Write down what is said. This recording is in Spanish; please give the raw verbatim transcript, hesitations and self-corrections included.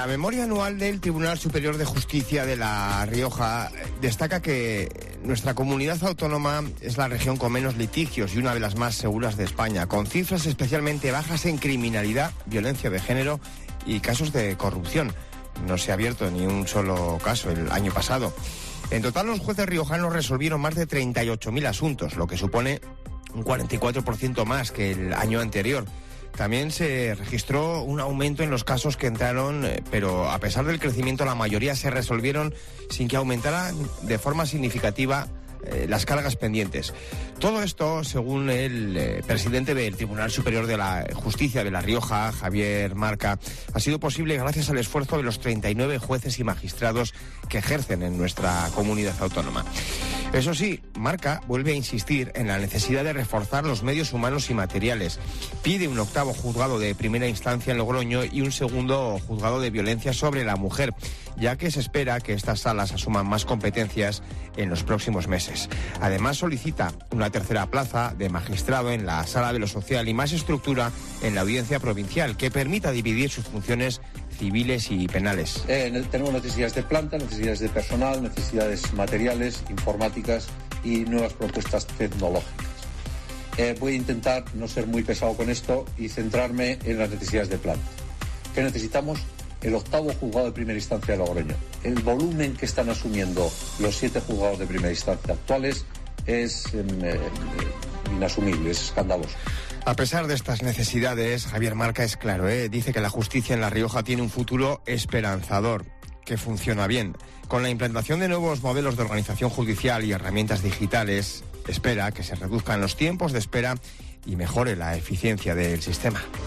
La memoria anual del Tribunal Superior de Justicia de La Rioja destaca que nuestra comunidad autónoma es la región con menos litigios y una de las más seguras de España, con cifras especialmente bajas en criminalidad, violencia de género y casos de corrupción. No se ha abierto ni un solo caso el año pasado. En total, los jueces riojanos resolvieron más de treinta y ocho mil asuntos, lo que supone un cuarenta y cuatro por ciento más que el año anterior. También se registró un aumento en los casos que entraron, pero a pesar del crecimiento, la mayoría se resolvieron sin que aumentaran de forma significativa eh, las cargas pendientes. Todo esto, según el eh, presidente del Tribunal Superior de la Justicia de La Rioja, Javier Marca, ha sido posible gracias al esfuerzo de los treinta y nueve jueces y magistrados que ejercen en nuestra comunidad autónoma. Eso sí, Marca vuelve a insistir en la necesidad de reforzar los medios humanos y materiales. Pide un octavo juzgado de primera instancia en Logroño y un segundo juzgado de violencia sobre la mujer, ya que se espera que estas salas asuman más competencias en los próximos meses. Además, solicita una tercera plaza de magistrado en la Sala de lo Social y más estructura en la Audiencia Provincial, que permita dividir sus funciones civiles y penales. Eh, tenemos necesidades de planta, necesidades de personal, necesidades materiales, informáticas y nuevas propuestas tecnológicas. Eh, voy a intentar no ser muy pesado con esto y centrarme en las necesidades de planta. ¿Qué necesitamos? El octavo juzgado de primera instancia de Logroño. El volumen que están asumiendo los siete juzgados de primera instancia actuales es eh, eh, inasumible, es escandaloso. A pesar de estas necesidades, Javier Marca es claro, ¿eh? Dice que la justicia en La Rioja tiene un futuro esperanzador, que funciona bien. Con la implantación de nuevos modelos de organización judicial y herramientas digitales, espera que se reduzcan los tiempos de espera y mejore la eficiencia del sistema.